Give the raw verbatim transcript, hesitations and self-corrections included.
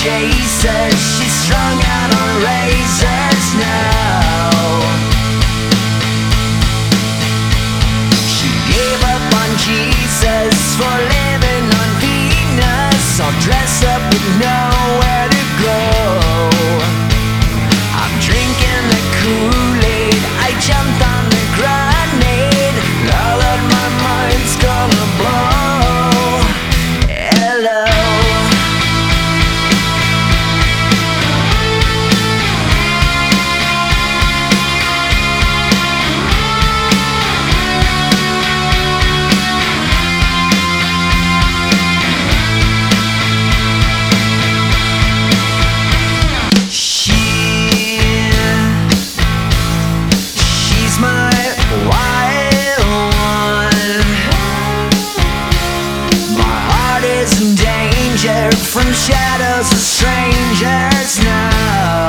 chases. She's strung out on razors now. She gave up on Jesus for living on Venus, all dressed up with nowhere to go. I'm drinking the Kool-Aid, I jumped on the grenade. Now that my mind's gonna blow. Hello. From shadows of strangers now.